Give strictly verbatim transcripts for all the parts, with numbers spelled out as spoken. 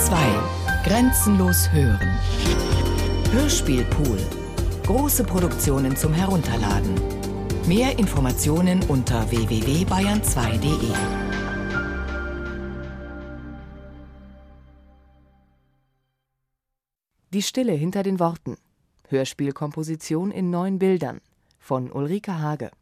zwei. Grenzenlos hören. Hörspielpool. Große Produktionen zum Herunterladen. Mehr Informationen unter w w w punkt bayern zwei punkt de. Die Stille hinter den Worten. Hörspielkomposition in neun Bildern von Ulrike Hage.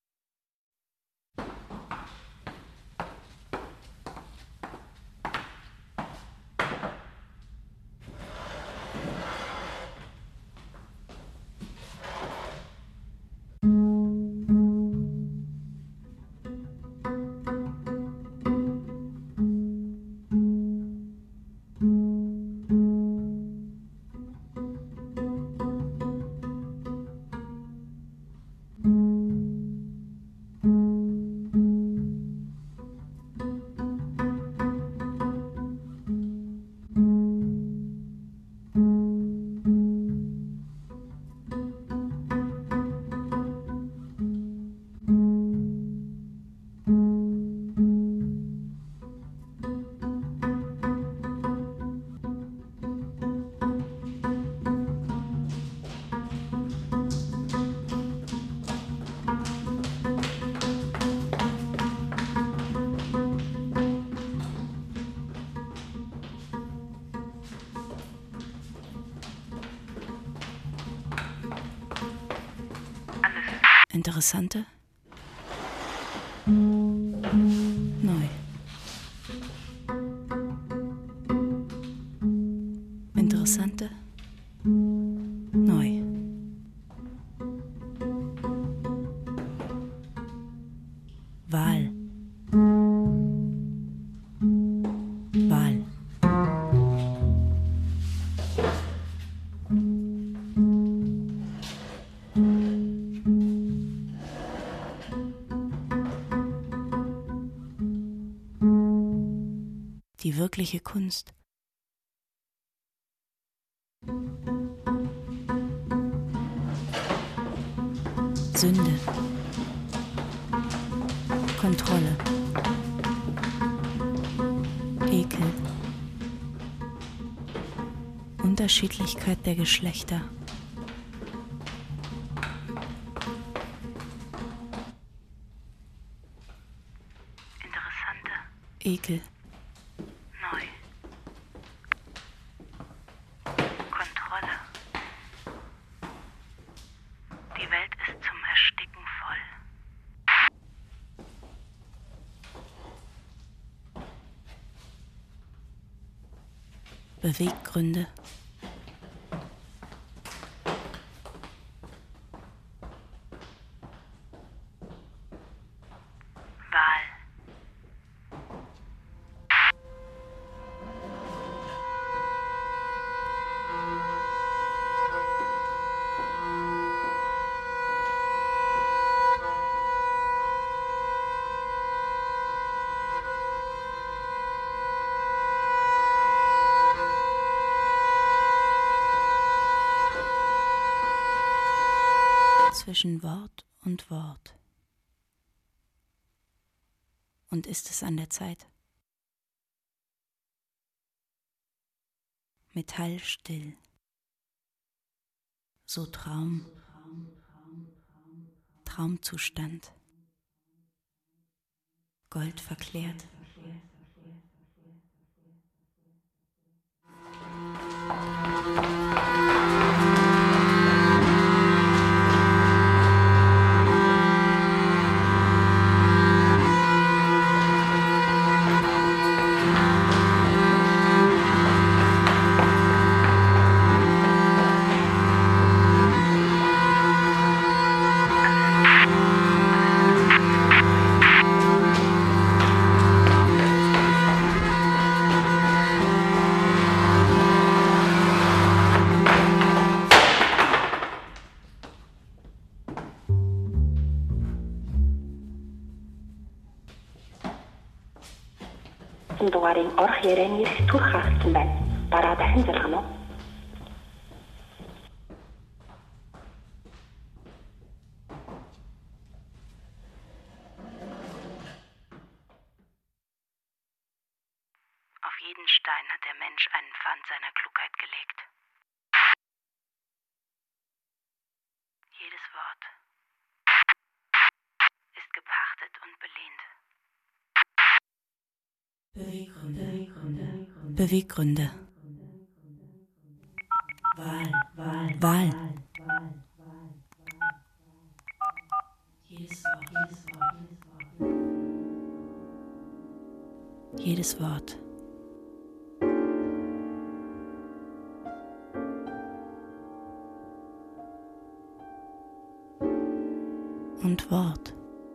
Interessante? Neu. Interessante? Neu. Wahl. Wahl. Die wirkliche Kunst. Sünde. Kontrolle. Ekel. Unterschiedlichkeit der Geschlechter. Interessante. Ekel. Neu. Kontrolle. Die Welt ist zum Ersticken voll. Beweggründe. Wahl. Zwischen Wort und Wort. Und ist es an der Zeit? Metallstill. So Traum. Traumzustand. Gold verklärt. дугаарыг орох ярианы сэтгүүр хаагдсан байна. Дараа дахин залгана уу? Auf jeden Stein hat der Mensch einen Pfand seiner Klugheit gelegt. Jedes Wort ist gepachtet und belehnt. Beweggründe. Beweggründe. Wahl, Wahl, Wahl. Jedes Wort, jedes Wort, jedes Wort. Jedes Wort. Und Wort.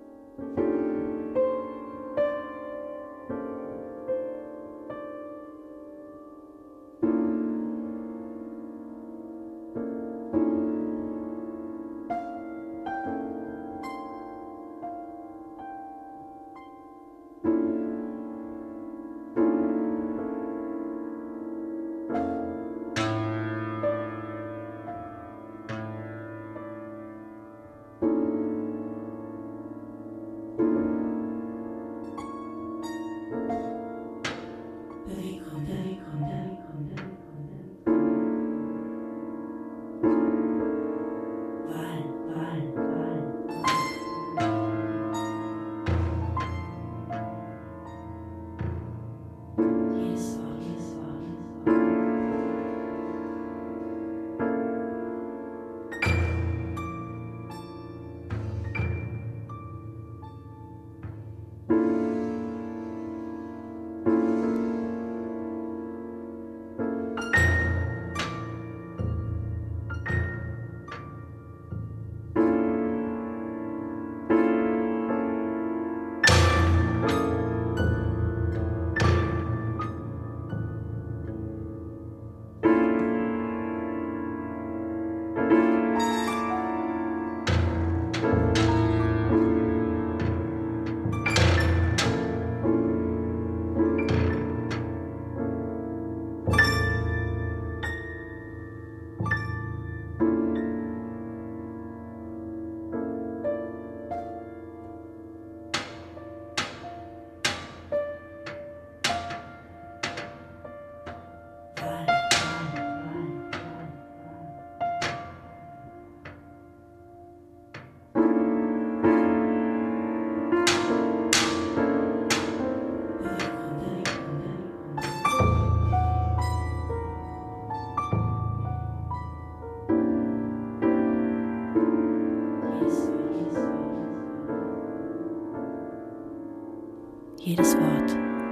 Jedes Wort.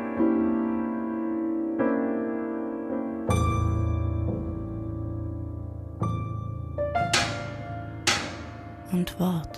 Und Wort.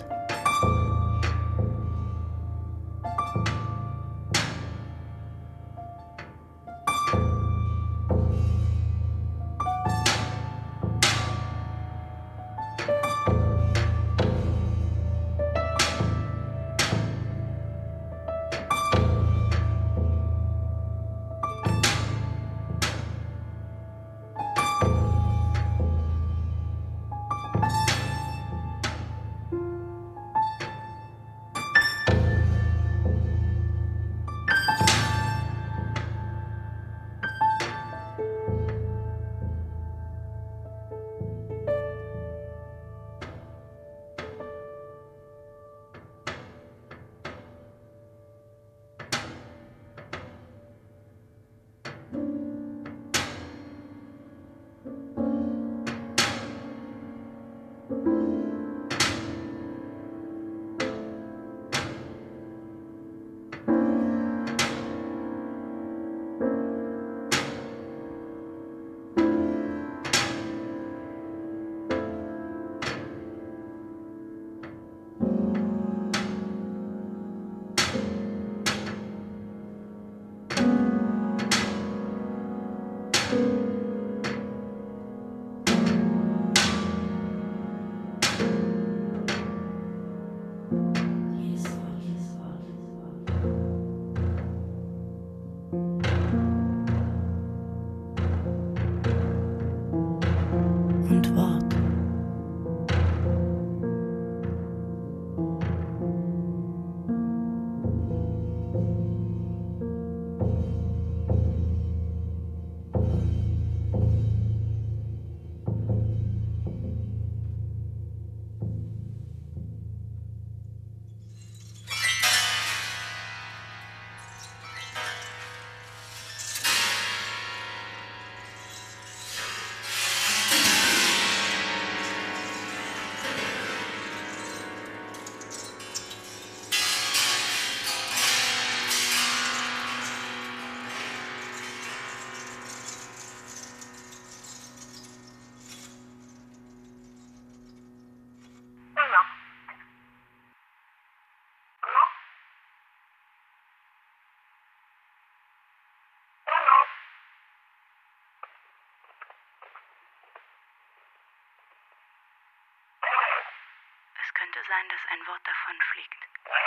könnte sein, dass ein Wort davonfliegt.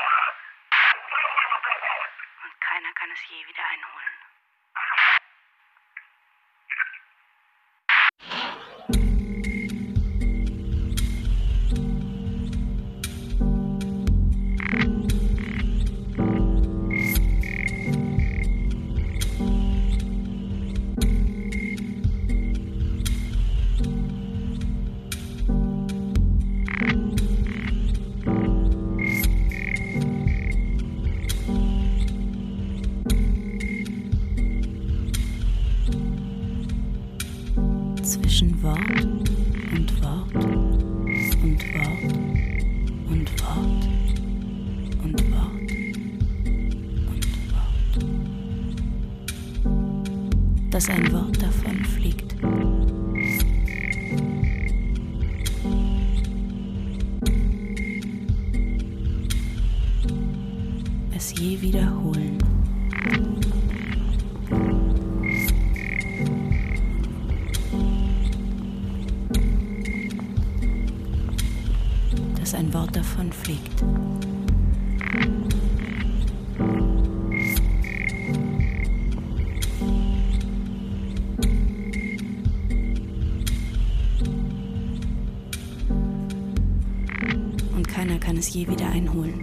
Und keiner kann es je wieder einholen. Zwischen Wort und Wort und Wort und Wort und Wort und Wort, dass ein Wort davonfliegt. Es je wiederholen. Dass ein Wort davonfliegt. Und keiner kann es je wieder einholen.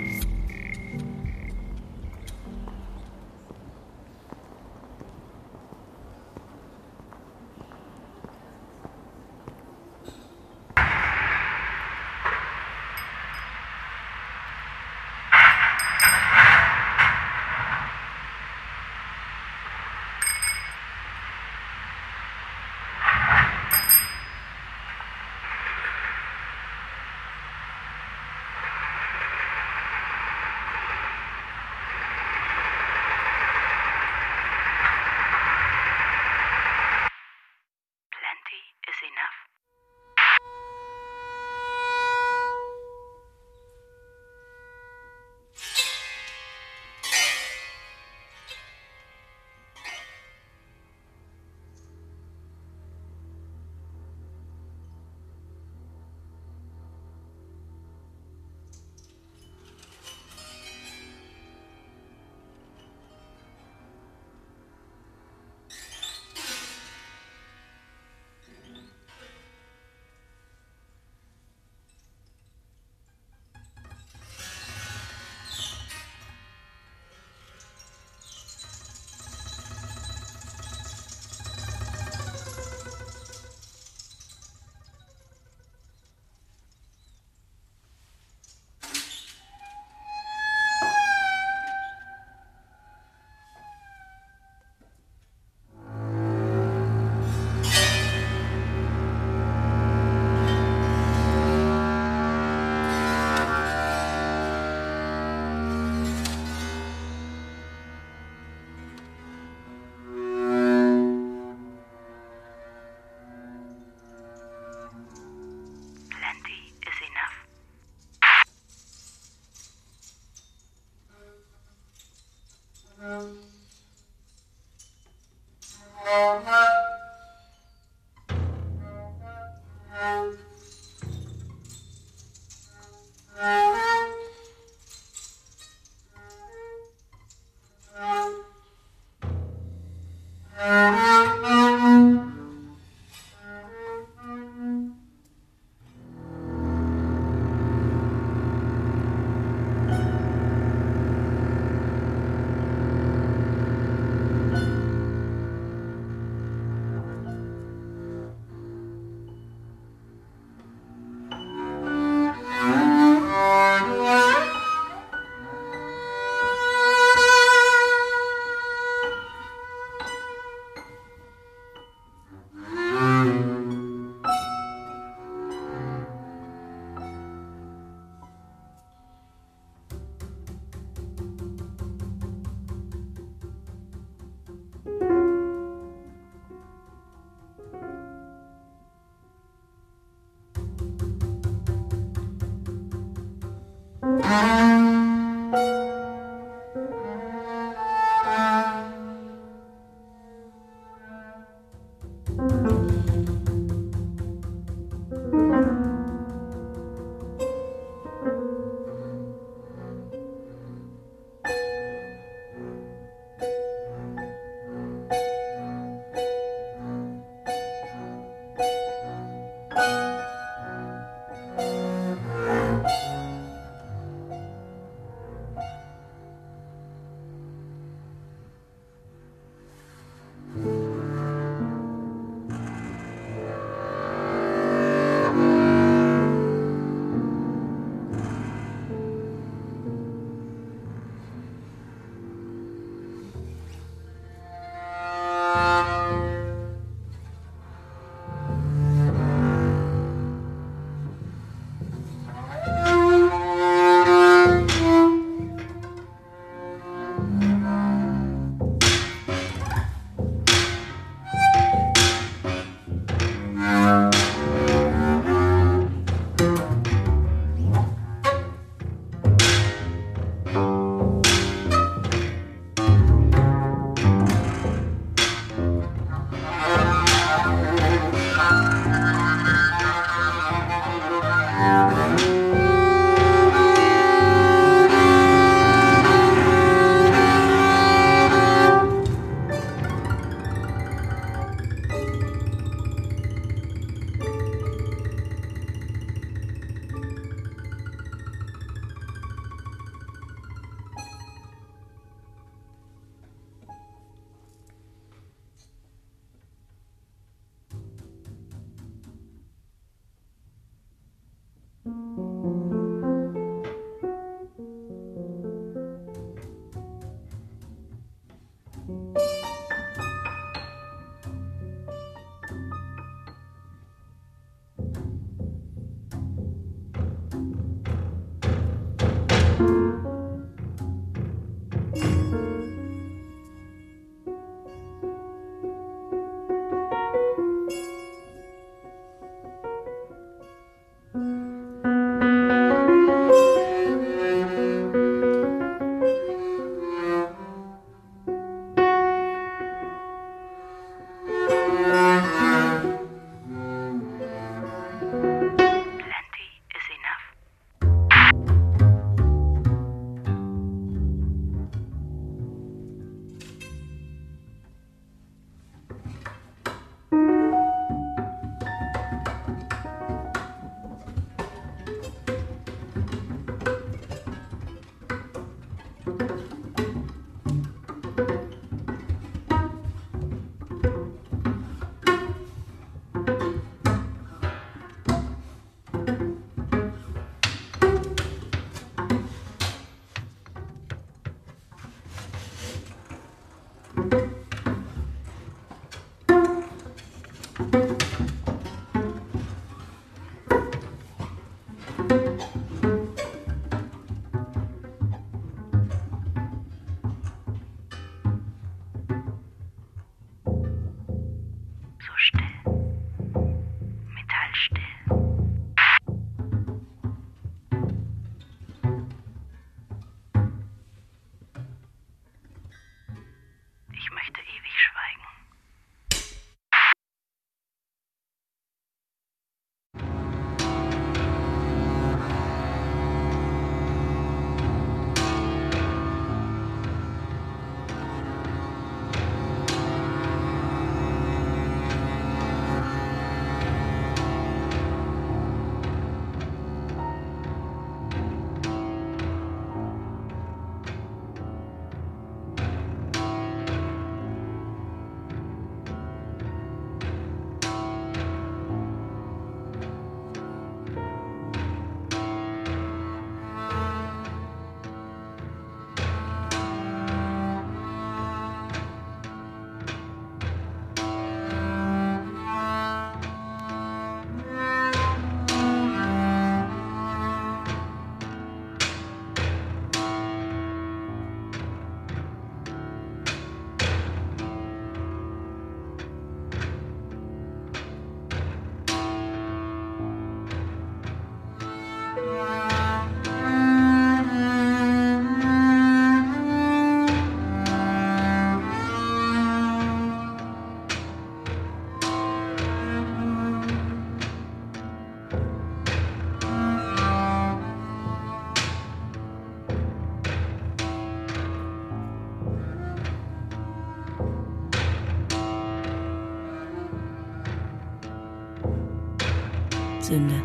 Sünde.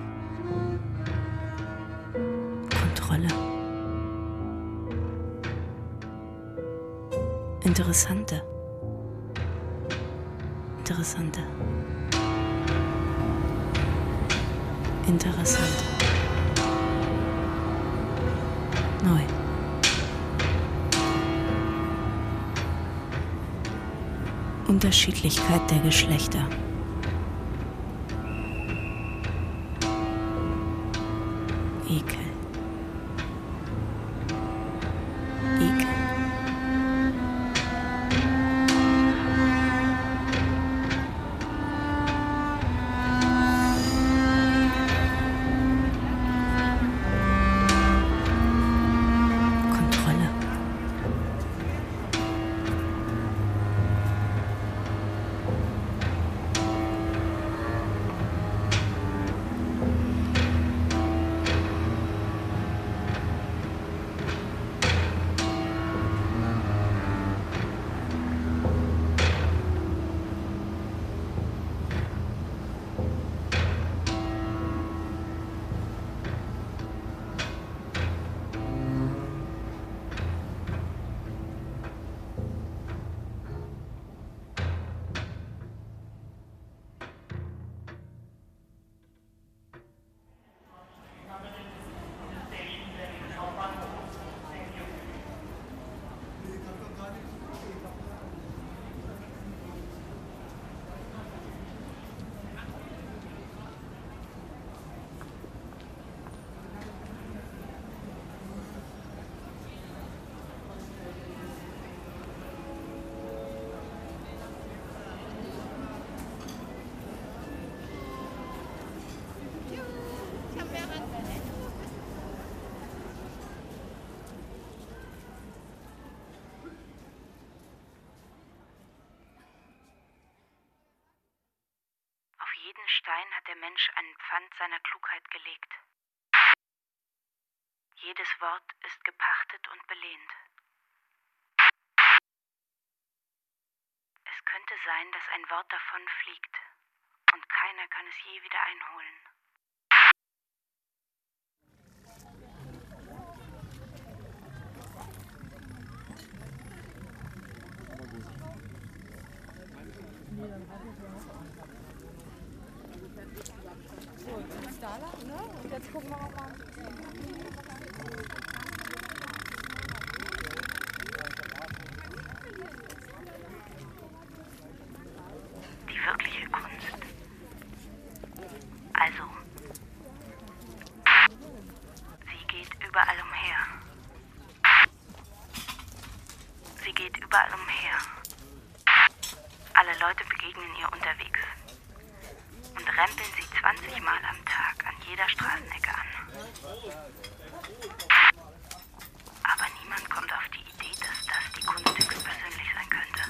Kontrolle. Interessante. Interessante. Interessant. Neu. Unterschiedlichkeit der Geschlechter. Ekel. Ekel. Kontrolle. der Mensch einen Pfand seiner Klugheit gelegt. Jedes Wort ist gepachtet und belehnt. Es könnte sein, dass ein Wort davon fliegt und keiner kann es je wieder einholen. Jetzt gucken wir mal. Die wirkliche Kunst. Also, sie geht überall umher. Sie geht überall umher. Alle Leute begegnen ihr unterwegs und rempeln sie zwanzig Mal am Tag an jeder Straßenecke an. Aber niemand kommt auf die Idee, dass das die Kunst höchstpersönlich sein könnte.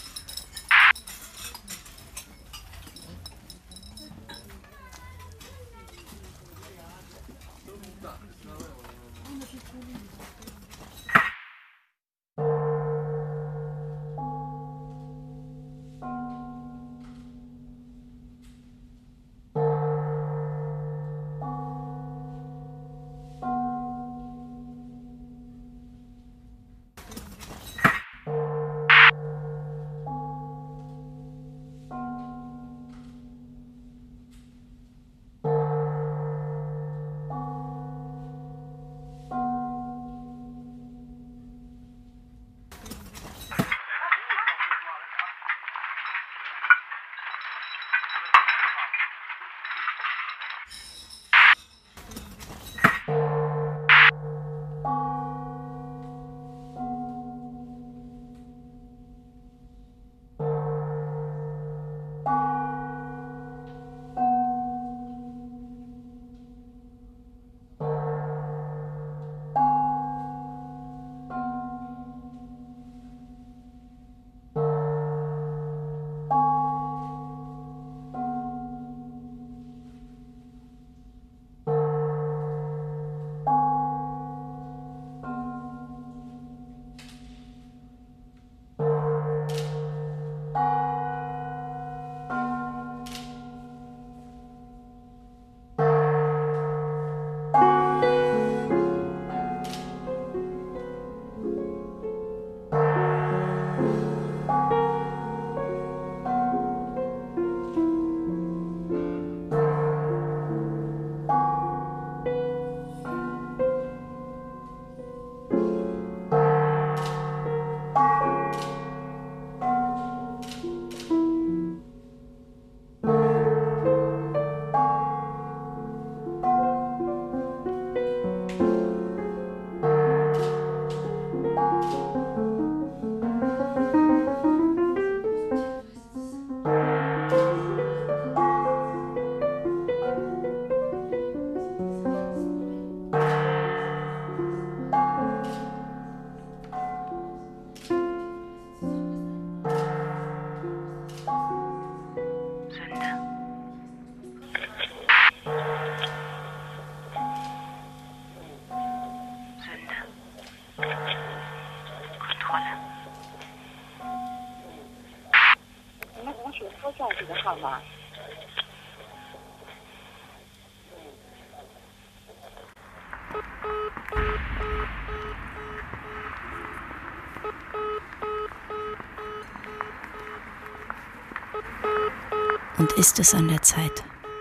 Und ist es an der Zeit?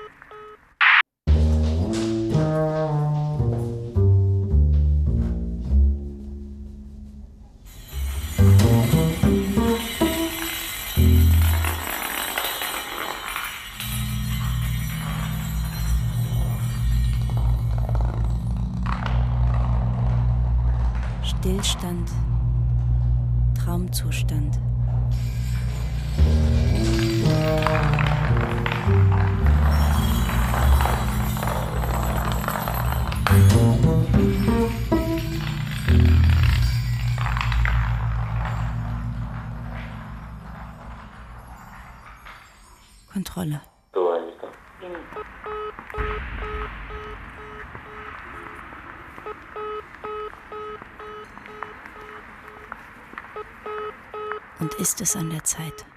Stillstand, Traumzustand. Kontrolle. Und ist es an der Zeit?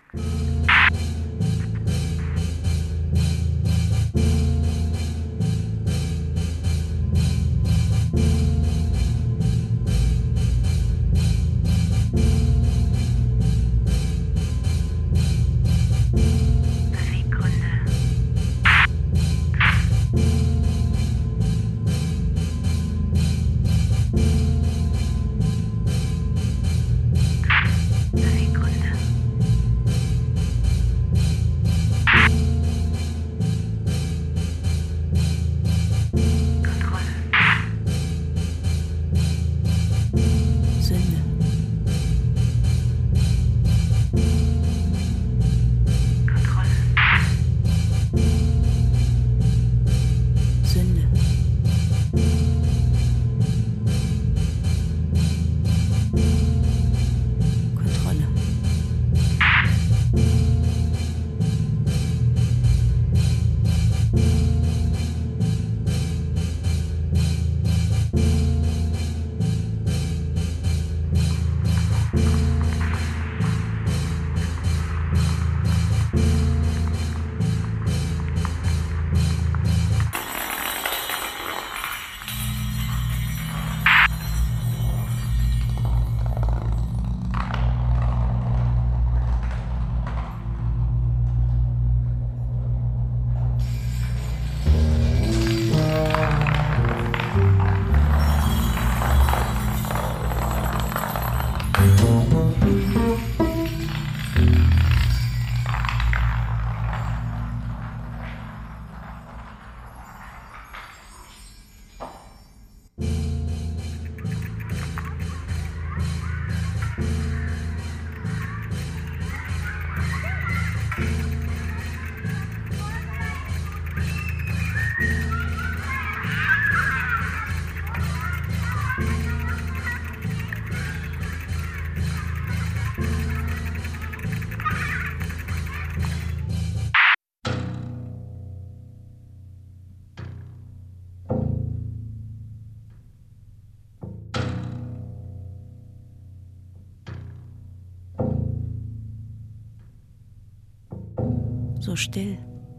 So still.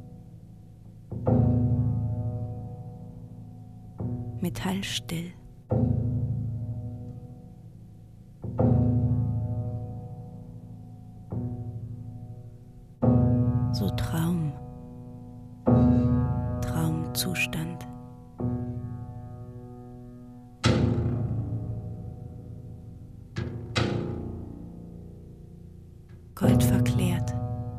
Metallstill. So Traum. Traumzustand. Gold verklärt.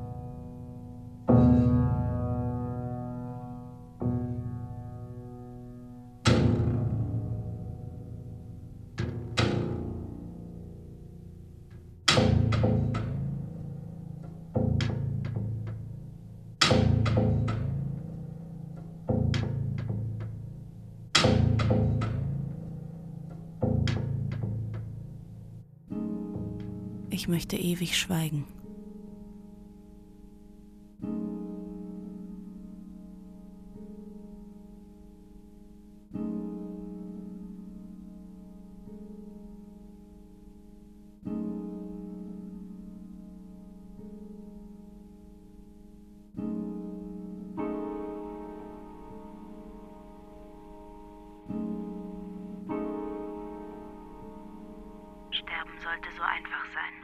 Ich möchte ewig schweigen. Sterben sollte so einfach sein.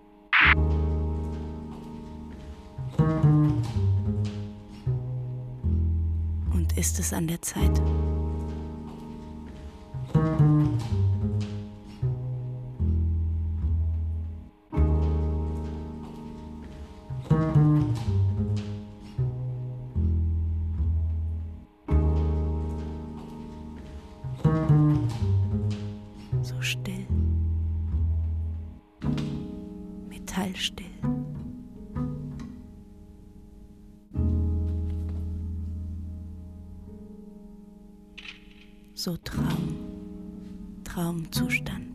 Und ist es an der Zeit? So still. Metallstill. So Traum, Traumzustand.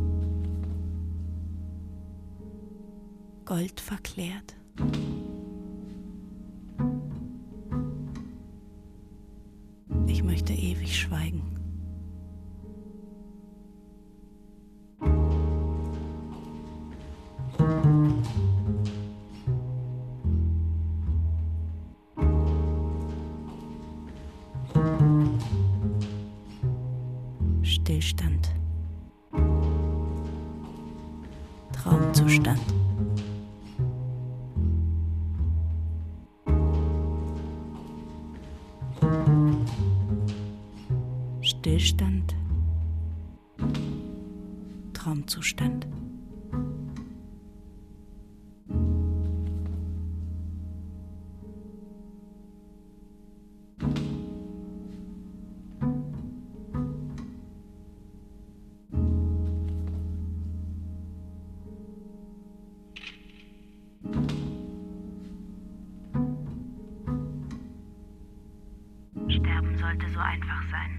Gold verklärt. Schweigen. Stillstand. Traumzustand. Stillstand. Traumzustand. Sterben sollte so einfach sein.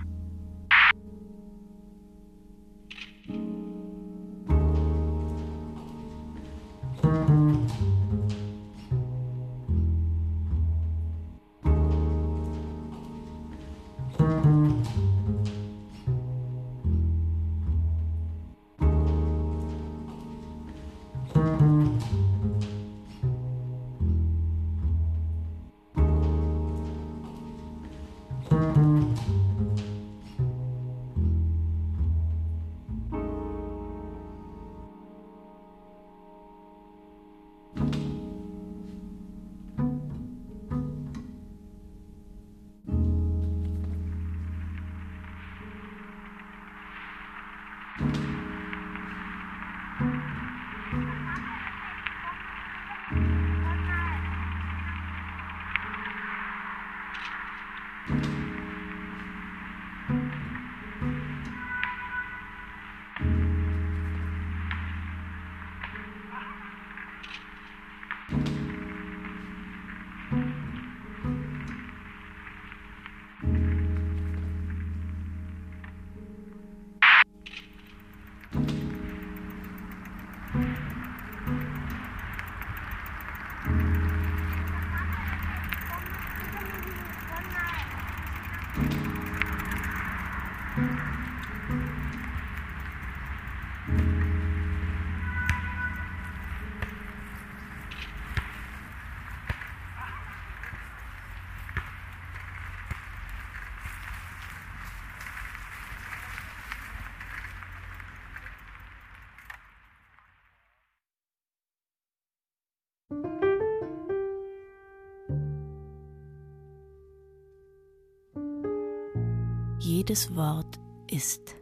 Jedes Wort ist.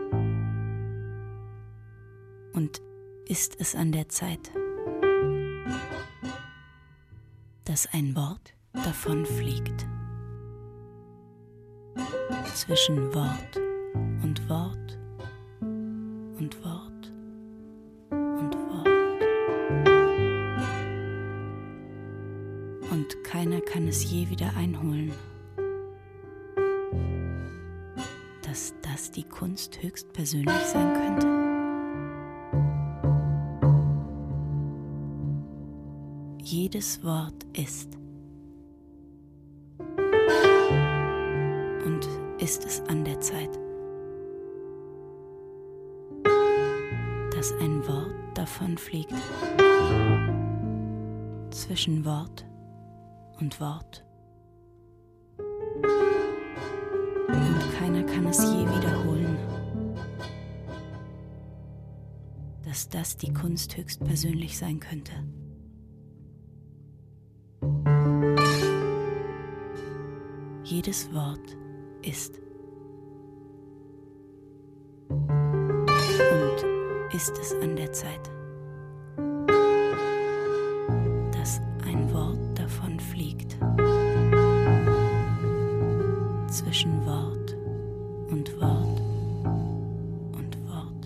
Und ist es an der Zeit, dass ein Wort davonfliegt. Zwischen Wort und Wort und Wort und Wort. Und keiner kann es je wieder einholen. Dass das die Kunst höchstpersönlich sein könnte? Jedes Wort ist. Und ist es an der Zeit, dass ein Wort davonfliegt, zwischen Wort und Wort. Und keiner kann es je wiederholen, dass das die Kunst höchstpersönlich sein könnte. Jedes Wort ist. Und ist es an der Zeit, dass ein Wort davon fliegt, zwischen Wort und Wort und Wort.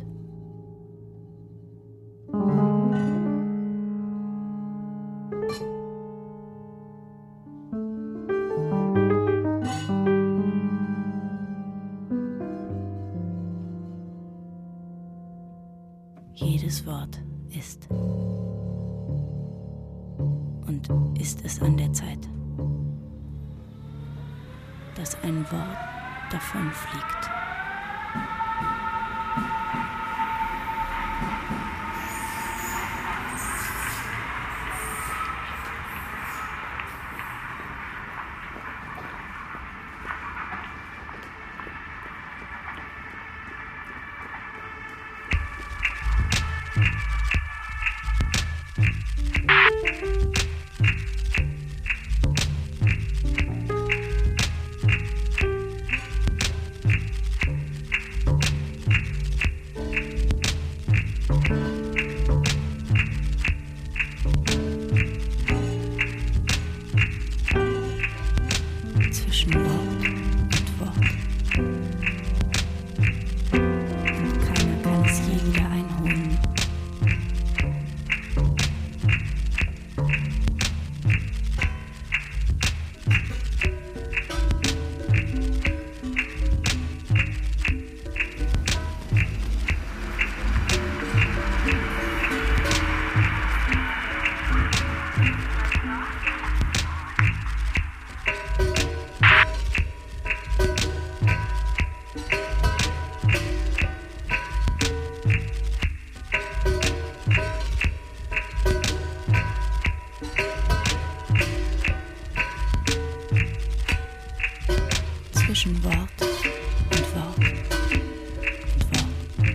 Jedes Wort ist. Und ist es an der Zeit, dass ein Wort davonfliegt. Zwischen Wort und Wort. Und keiner kann es je wieder einholen. Zwischen Wort und Wort und Wort.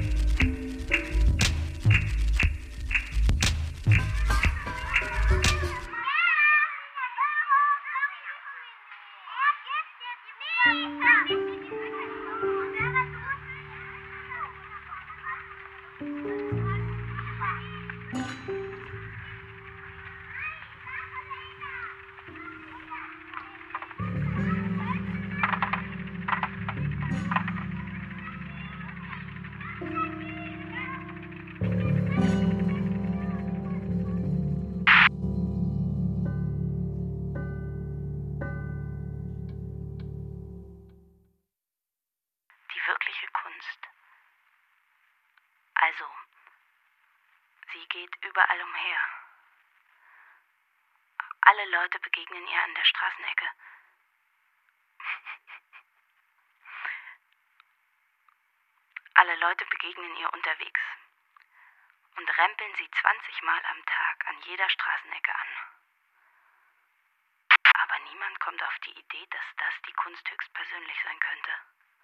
Die wirkliche Kunst. Also, sie geht überall umher. Alle Leute begegnen ihr an der Straßenecke. Alle Leute begegnen ihr unterwegs und rempeln sie zwanzig Mal am Tag an jeder Straßenecke an. Aber niemand kommt auf die Idee, dass das die Kunst höchstpersönlich sein könnte.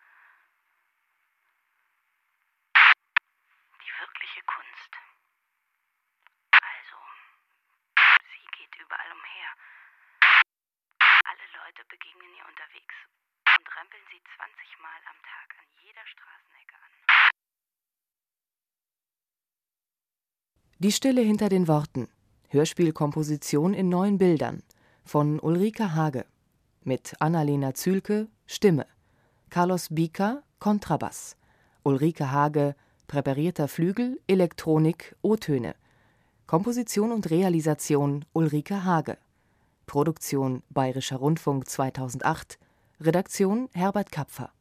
Die wirkliche Kunst. Also, sie geht überall umher. Alle Leute begegnen ihr unterwegs und rempeln sie zwanzig Mal am Tag an jeder Straßenecke an. Die Stille hinter den Worten. Hörspielkomposition in neun Bildern von Ulrike Hage. Mit Annalena Zühlke, Stimme. Carlos Bica, Kontrabass. Ulrike Hage, präparierter Flügel, Elektronik, O-Töne. Komposition und Realisation Ulrike Hage. Produktion Bayerischer Rundfunk zweitausendacht. Redaktion Herbert Kapfer.